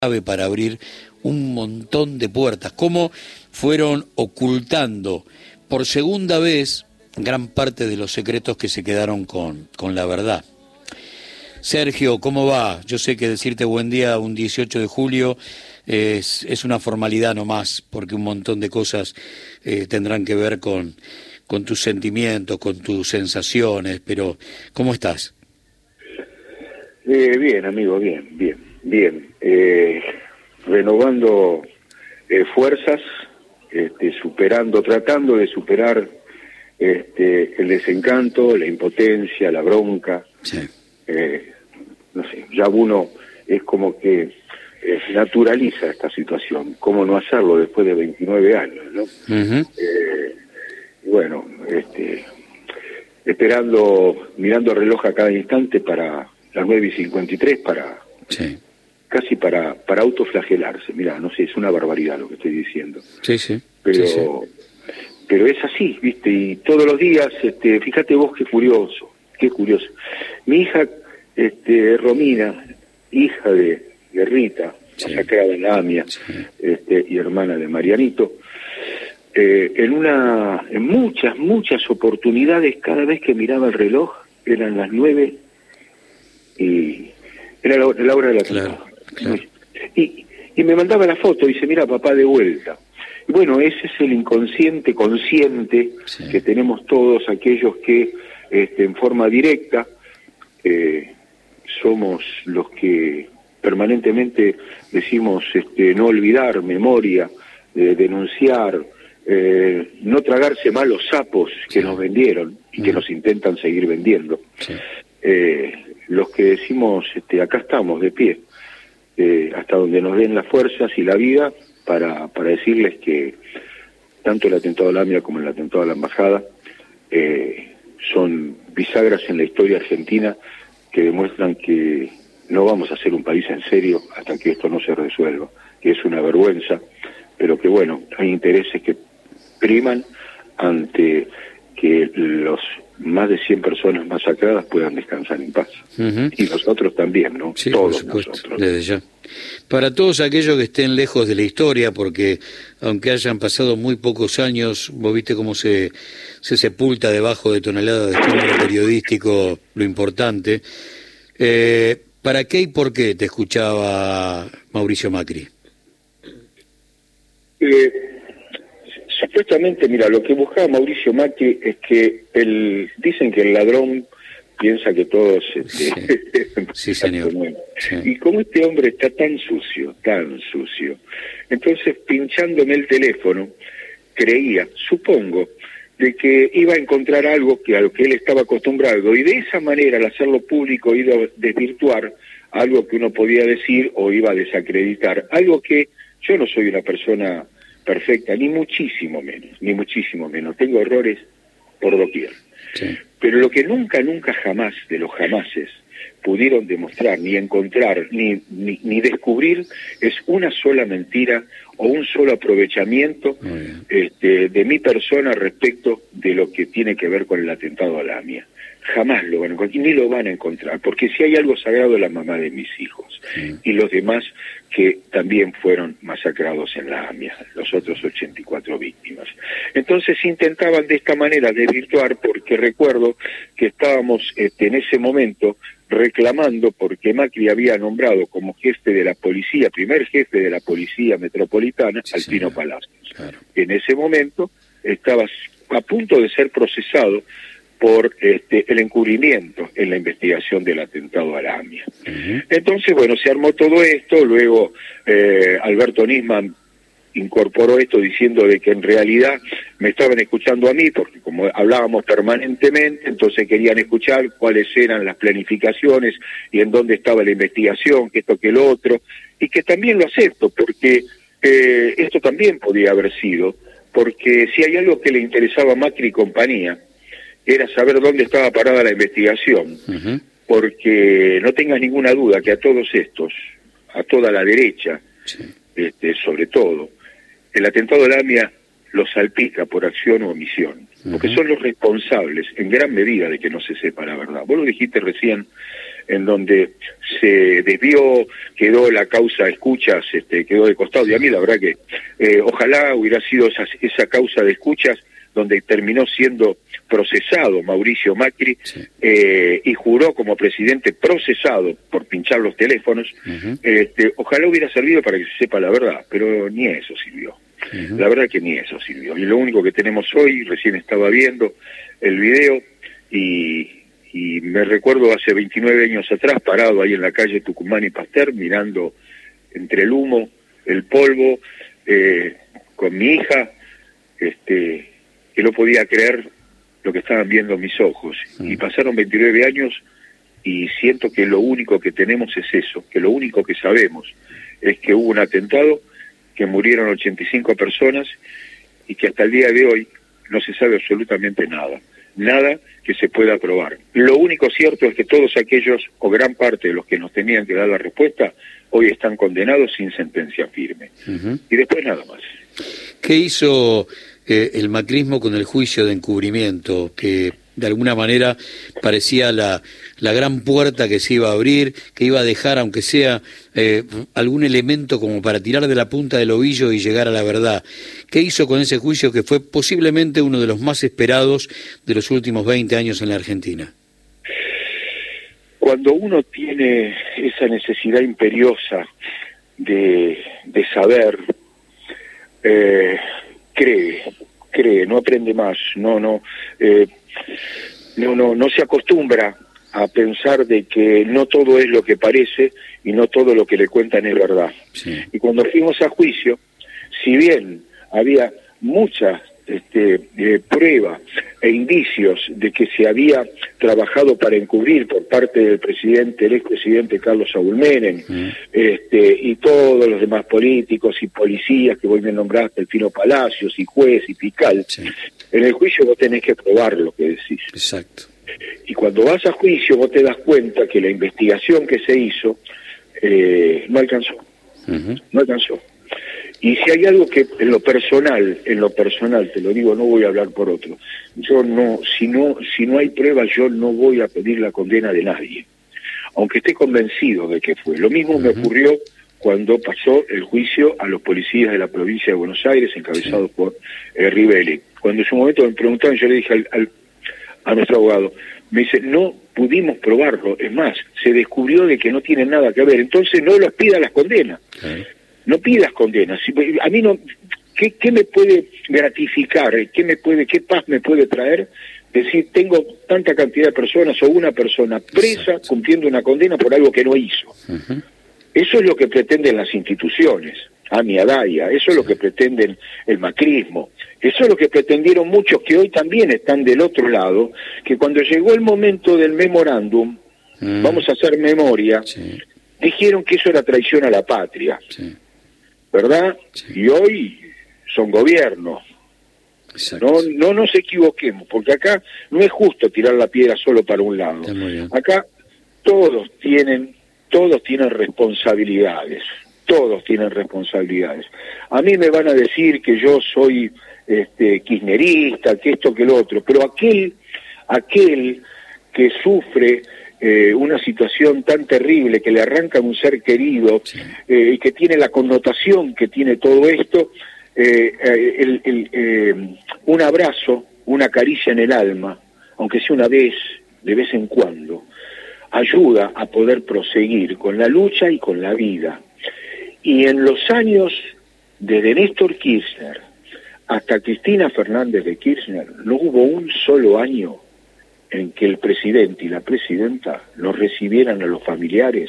clave para abrir un montón de puertas. Cómo fueron ocultando por segunda vez gran parte de los secretos que se quedaron con la verdad. Sergio, ¿cómo va? Yo sé que decirte buen día un 18 de julio es una formalidad nomás, porque un montón de cosas tendrán que ver con tus sentimientos, con tus sensaciones, pero ¿cómo estás? Bien, amigo, bien. Renovando fuerzas, tratando de superar el desencanto, la impotencia, la bronca. Sí. No sé, ya uno es como que naturaliza esta situación. ¿Cómo no hacerlo después de 29 años, no? Uh-huh. Bueno, mirando el reloj a cada instante para las 9:53 Sí. casi para autoflagelarse. Mirá, no sé, es una barbaridad lo que estoy diciendo. Sí, sí. Pero, sí. pero es así, ¿viste? Y todos los días, fíjate vos qué curioso. Mi hija, Romina, hija de Rita, Sí. masacrada en la AMIA, Sí. Y hermana de Marianito, en muchas oportunidades, cada vez que miraba el reloj, eran las 9 y era la hora de la Claro. Y me mandaba la foto y dice, mira papá, de vuelta. Y bueno, ese es el inconsciente consciente Sí. que tenemos todos aquellos que en forma directa somos los que permanentemente decimos no olvidar, memoria, denunciar, no tragarse más los sapos que Sí. nos vendieron y que nos intentan seguir vendiendo. Sí. Los que decimos acá estamos de pie, hasta donde nos den las fuerzas y la vida para decirles que tanto el atentado a la AMIA como el atentado a la embajada son bisagras en la historia argentina que demuestran que no vamos a ser un país en serio hasta que esto no se resuelva, que es una vergüenza, pero que bueno, hay intereses que priman ante que los más de 100 personas masacradas puedan descansar en paz. Uh-huh. Y nosotros también, ¿no? Sí, Todos por supuesto, nosotros. desde ya. Para todos aquellos que estén lejos de la historia, porque aunque hayan pasado muy pocos años, vos viste cómo se sepulta debajo de toneladas de estímulo periodístico lo importante. ¿Para qué y por qué te escuchaba Mauricio Macri? Supuestamente, mira, lo que buscaba Mauricio Macri es que dicen que el ladrón piensa que todos Sí, señor. Sí. Y como este hombre está tan sucio, entonces pinchándome el teléfono creía, supongo, de que iba a encontrar algo a lo que él estaba acostumbrado, y de esa manera, al hacerlo público, iba a desvirtuar algo que uno podía decir o iba a desacreditar, algo que yo no soy una persona perfecta, ni muchísimo menos, tengo errores por doquier. Sí. Pero lo que nunca jamás de los jamases pudieron demostrar, ni encontrar, ni descubrir, es una sola mentira o un solo aprovechamiento de mi persona respecto de lo que tiene que ver con el atentado a la AMIA. Jamás lo van a encontrar, ni lo van a encontrar, porque si hay algo sagrado es la mamá de mis hijos y los demás que también fueron masacrados en la AMIA, los otros 84 víctimas. Entonces intentaban de esta manera desvirtuar, porque recuerdo que estábamos en ese momento reclamando porque Macri había nombrado como jefe de la policía, primer jefe de la policía metropolitana, Sí, al Pino señor. Palacios. Claro. En ese momento estaba a punto de ser procesado por el encubrimiento en la investigación del atentado a la AMIA. Uh-huh. Entonces, bueno, se armó todo esto, luego Alberto Nisman incorporó esto diciendo de que en realidad me estaban escuchando a mí, porque como hablábamos permanentemente, entonces querían escuchar cuáles eran las planificaciones y en dónde estaba la investigación, que esto, que lo otro, y que también lo acepto, porque esto también podía haber sido, porque si hay algo que le interesaba a Macri y compañía, era saber dónde estaba parada la investigación, Uh-huh. porque no tengas ninguna duda que a todos estos, a toda la derecha, Sí. sobre todo, el atentado de la AMIA los salpica por acción o omisión, porque son los responsables en gran medida de que no se sepa la verdad. Vos lo dijiste recién, en donde se desvió, quedó la causa escuchas, quedó de costado, y a mí la verdad que ojalá hubiera sido esa causa de escuchas donde terminó siendo procesado Mauricio Macri, sí. Y juró como presidente procesado por pinchar los teléfonos. Ojalá hubiera servido para que se sepa la verdad, pero ni eso sirvió. La verdad que ni eso sirvió. Y lo único que tenemos hoy, recién estaba viendo el video, y me recuerdo hace 29 años atrás, parado ahí en la calle Tucumán y Pasteur, mirando entre el humo, el polvo, con mi hija, que no podía creer lo que estaban viendo mis ojos. Y pasaron 29 años y siento que lo único que tenemos es eso, que lo único que sabemos es que hubo un atentado, que murieron 85 personas y que hasta el día de hoy no se sabe absolutamente nada que se pueda probar. Lo único cierto es que todos aquellos, o gran parte de los que nos tenían que dar la respuesta, hoy están condenados sin sentencia firme. Y después nada más. ¿Qué hizo el macrismo con el juicio de encubrimiento, que de alguna manera parecía la gran puerta que se iba a abrir, que iba a dejar, aunque sea algún elemento como para tirar de la punta del ovillo y llegar a la verdad? ¿Qué hizo con ese juicio que fue posiblemente uno de los más esperados de los últimos 20 años en la Argentina? Cuando uno tiene esa necesidad imperiosa de saber, cree, no aprende más, no se acostumbra a pensar de que no todo es lo que parece y no todo lo que le cuentan es verdad. Sí. Y cuando fuimos a juicio, si bien había muchas pruebas e indicios de que se había trabajado para encubrir por parte del presidente, el expresidente Carlos Saúl Menem, y todos los demás políticos y policías que vos me nombraste, el Fino Palacios y juez y fiscal, sí. En el juicio vos tenés que probar lo que decís. Exacto. Y cuando vas a juicio vos te das cuenta que la investigación que se hizo no alcanzó. No alcanzó. Y si hay algo que en lo personal, te lo digo, no voy a hablar por otro. Yo no, si no hay pruebas, yo no voy a pedir la condena de nadie, aunque esté convencido de que fue. Lo mismo me ocurrió cuando pasó el juicio a los policías de la provincia de Buenos Aires, encabezados por Rivelli. Cuando en su momento me preguntaban, yo le dije a nuestro abogado, me dice, no pudimos probarlo, es más, se descubrió de que no tiene nada que ver, entonces no los pida las condenas. No pidas condenas. A mí no, ¿qué me puede gratificar? ¿Qué paz me puede traer? Decir, tengo tanta cantidad de personas o una persona presa cumpliendo una condena por algo que no hizo. Eso es lo que pretenden las instituciones, Ami Adaya, eso es lo que pretenden el macrismo, eso es lo que pretendieron muchos que hoy también están del otro lado, que cuando llegó el momento del memorándum, vamos a hacer memoria, dijeron que eso era traición a la patria. ¿Verdad? Sí. Y hoy son gobierno. No nos equivoquemos, porque acá no es justo tirar la piedra solo para un lado. Acá todos tienen responsabilidades. Todos tienen responsabilidades. A mí me van a decir que yo soy kirchnerista, que esto, que lo otro, pero aquel que sufre una situación tan terrible, que le arranca un ser querido, y que tiene la connotación que tiene todo esto, un abrazo, una caricia en el alma, aunque sea una vez, de vez en cuando, ayuda a poder proseguir con la lucha y con la vida. Y en los años, desde Néstor Kirchner hasta Cristina Fernández de Kirchner, no hubo un solo año en que el presidente y la presidenta nos recibieran a los familiares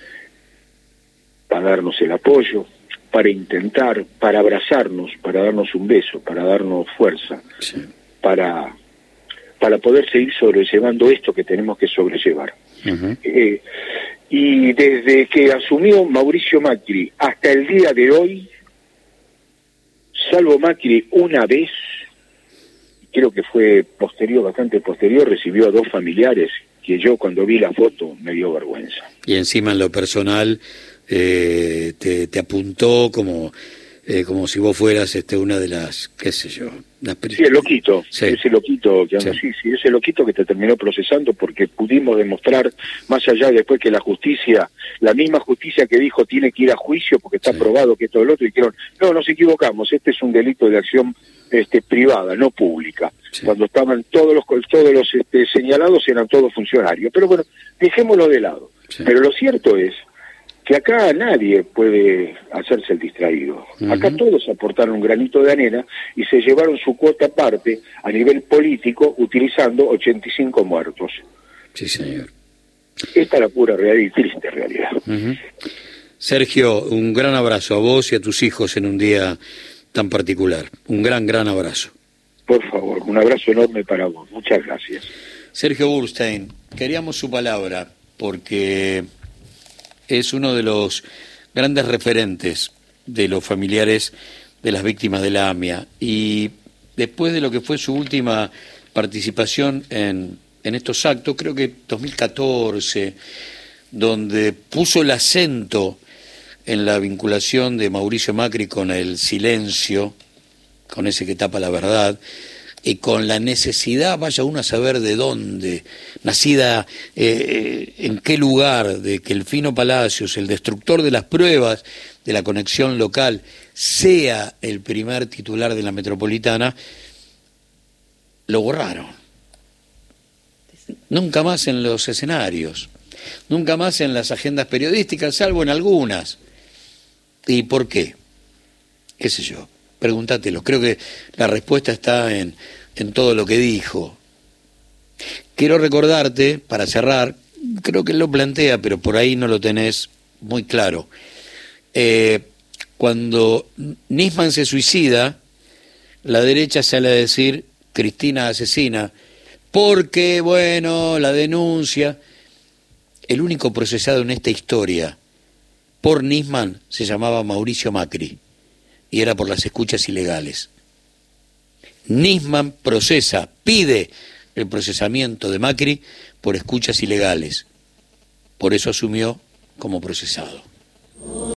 para darnos el apoyo, para intentar, para abrazarnos, para darnos un beso, para darnos fuerza, para poder seguir sobrellevando esto que tenemos que sobrellevar. Y desde que asumió Mauricio Macri hasta el día de hoy, salvo Macri una vez, creo que fue bastante posterior, recibió a 2 familiares que yo cuando vi la foto me dio vergüenza. Y encima en lo personal te apuntó como como si vos fueras una de las, qué sé yo. Sí, el loquito, sí. Ese loquito, que anda, Sí. sí, ese loquito que te terminó procesando porque pudimos demostrar, más allá después que la justicia, la misma justicia que dijo tiene que ir a juicio porque está probado que esto es lo otro, dijeron, no, nos equivocamos, este es un delito de acción privada, no pública. Sí. Cuando estaban todos los señalados eran todos funcionarios. Pero bueno, dejémoslo de lado. Sí. Pero lo cierto es que acá nadie puede hacerse el distraído. Acá todos aportaron un granito de arena y se llevaron su cuota aparte a nivel político utilizando 85 muertos. Sí, señor. Esta es la pura realidad y triste realidad. Sergio, un gran abrazo a vos y a tus hijos en un día tan particular. Un gran abrazo. Por favor, un abrazo enorme para vos. Muchas gracias. Sergio Burstein, queríamos su palabra porque es uno de los grandes referentes de los familiares de las víctimas de la AMIA, y después de lo que fue su última participación en estos actos, creo que 2014, donde puso el acento en la vinculación de Mauricio Macri con el silencio, con ese que tapa la verdad, y con la necesidad, vaya uno a saber de dónde, nacida en qué lugar, de que el Fino Palacios, el destructor de las pruebas de la conexión local, sea el primer titular de la Metropolitana, lo borraron. Nunca más en los escenarios, nunca más en las agendas periodísticas, salvo en algunas. ¿Y por qué? ¿Qué sé yo? Pregúntatelo. Creo que la respuesta está en todo lo que dijo. Quiero recordarte, para cerrar, creo que él lo plantea, pero por ahí no lo tenés muy claro. Cuando Nisman se suicida, la derecha sale a decir Cristina asesina, porque, bueno, la denuncia. El único procesado en esta historia por Nisman se llamaba Mauricio Macri, y era por las escuchas ilegales. Nisman procesa, pide el procesamiento de Macri por escuchas ilegales. Por eso asumió como procesado.